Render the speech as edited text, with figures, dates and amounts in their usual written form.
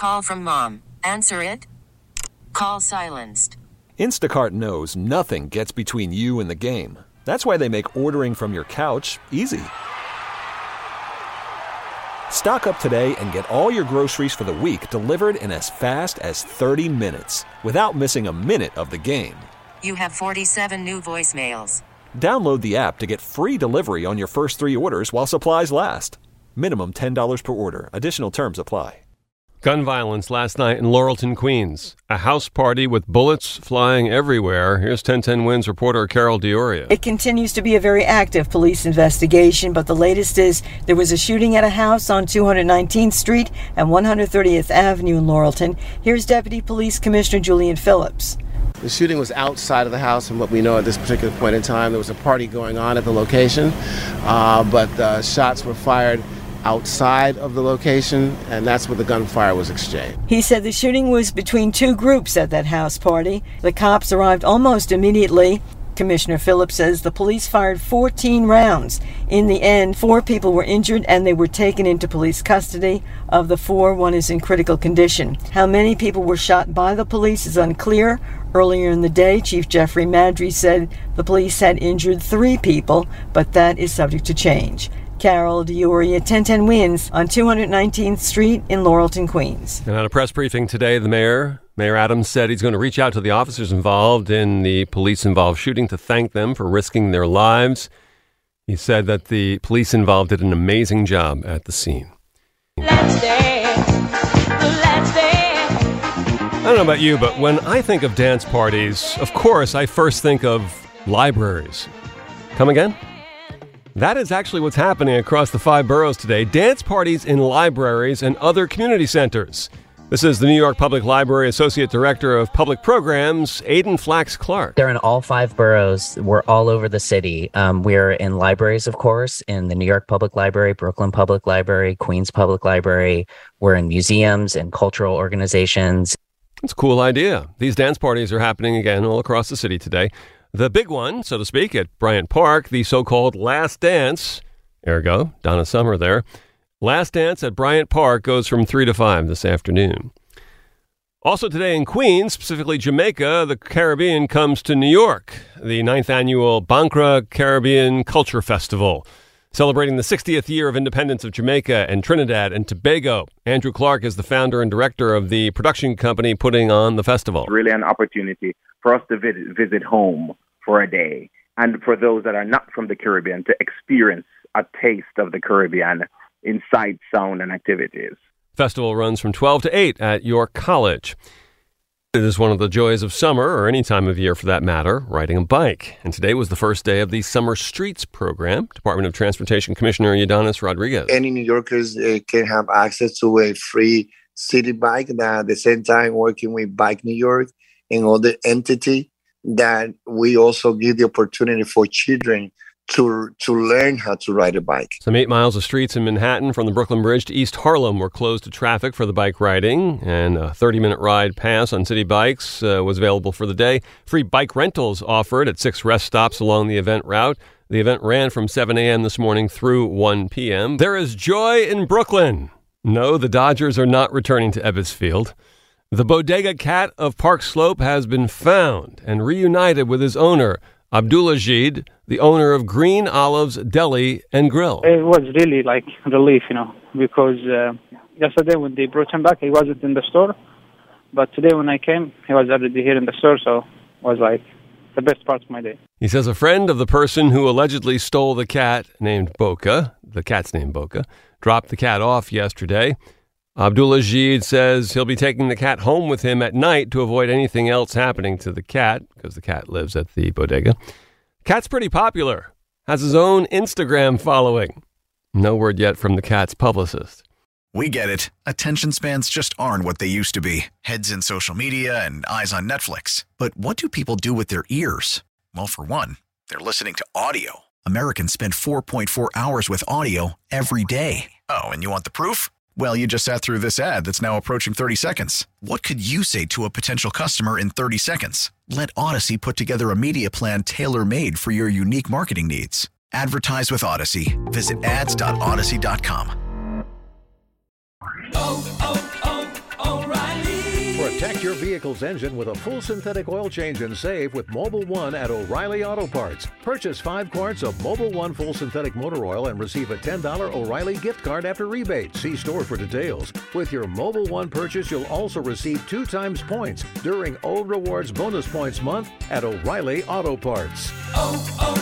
call from mom. Answer it. Call silenced. Instacart knows nothing gets between you and the game. That's why they make ordering from your couch easy. Stock up today and get all your groceries for the week delivered in as fast as 30 minutes without missing a minute of the game. You have 47 new voicemails. Download the app to get free delivery on your first 3 orders while supplies last. Minimum $10 per order. Additional terms apply. Gun violence last night in Laurelton, Queens. A house party with bullets flying everywhere. Here's 1010 Wins reporter Carol Dioria. It continues to be a very active police investigation, but the latest is there was a shooting at a house on 219th Street and 130th Avenue in Laurelton. Here's Deputy Police Commissioner Julian Phillips. The shooting was outside of the house, and what we know at this particular point in time, there was a party going on at the location, but shots were fired outside of the location, and that's where the gunfire was exchanged. He said the shooting was between 2 groups at that house party. The cops arrived almost immediately. Commissioner Phillips says the police fired 14 rounds. In the end, 4 people were injured and they were taken into police custody. Of the 4, 1 is in critical condition. How many people were shot by the police is unclear. Earlier in the day, Chief Jeffrey Madry said the police had injured 3 people, but that is subject to change. Carol Dioria, 1010 Wins on 219th Street in Laurelton, Queens. And at a press briefing today, the Mayor Adams said he's going to reach out to the officers involved in the police-involved shooting to thank them for risking their lives. He said that the police involved did an amazing job at the scene. Let's dance. Let's dance. I don't know about you, but when I think of dance parties, of course, I first think of libraries. Come again? That is actually what's happening across the 5 boroughs today. Dance parties in libraries and other community centers. This is the New York Public Library Associate Director of Public Programs, Aidan Flax Clark. They're in all 5 boroughs. We're all over the city. We're in libraries, of course, in the New York Public Library, Brooklyn Public Library, Queens Public Library. We're in museums and cultural organizations. It's a cool idea. These dance parties are happening again all across the city today. The big one, so to speak, at Bryant Park, the so-called Last Dance, ergo, Donna Summer there. Last Dance at Bryant Park goes from 3 to 5 this afternoon. Also today in Queens, specifically Jamaica, the Caribbean comes to New York. The 9th annual Bankra Caribbean Culture Festival, celebrating the 60th year of independence of Jamaica and Trinidad and Tobago. Andrew Clark is the founder and director of the production company putting on the festival. Really an opportunity for us to visit home for a day, and for those that are not from the Caribbean to experience a taste of the Caribbean in sight, sound, and activities. Festival runs from 12 to 8 at York College. It is one of the joys of summer, or any time of year for that matter, riding a bike. And today was the first day of the Summer Streets program. Department of Transportation Commissioner Ydanis Rodriguez. Any New Yorkers can have access to a free city bike, and at the same time working with Bike New York and other entity that we also give the opportunity for children to learn how to ride a bike. Some 8 miles of streets in Manhattan from the Brooklyn Bridge to East Harlem were closed to traffic for the bike riding, and a 30-minute ride pass on city bikes was available for the day. Free bike rentals offered at 6 rest stops along the event route. The event ran from 7 a.m. this morning through 1 p.m. There is joy in Brooklyn. No, the Dodgers are not returning to Ebbets Field. The Bodega cat of Park Slope has been found and reunited with his owner, Abdulajid, the owner of Green Olives Deli and Grill. It was really like relief, because yesterday when they brought him back, he wasn't in the store. But today when I came, he was already here in the store, so it was like the best part of my day. He says a friend of the person who allegedly stole the cat, named Boca, the cat's named Boca, dropped the cat off yesterday. Abdulajid says he'll be taking the cat home with him at night to avoid anything else happening to the cat, because the cat lives at the bodega. Cat's pretty popular, has his own Instagram following. No word yet from the cat's publicist. We get it. Attention spans just aren't what they used to be. Heads in social media and eyes on Netflix. But what do people do with their ears? Well, for one, they're listening to audio. Americans spend 4.4 hours with audio every day. Oh, and you want the proof? Well, you just sat through this ad that's now approaching 30 seconds. What could you say to a potential customer in 30 seconds? Let Odyssey put together a media plan tailor-made for your unique marketing needs. Advertise with Odyssey. Visit ads.odyssey.com. Protect your vehicle's engine with a full synthetic oil change and save with Mobil 1 at O'Reilly Auto Parts. Purchase 5 quarts of Mobil 1 full synthetic motor oil and receive a $10 O'Reilly gift card after rebate. See store for details. With your Mobil 1 purchase, you'll also receive 2 times points during O Rewards Bonus Points Month at O'Reilly Auto Parts. Oh,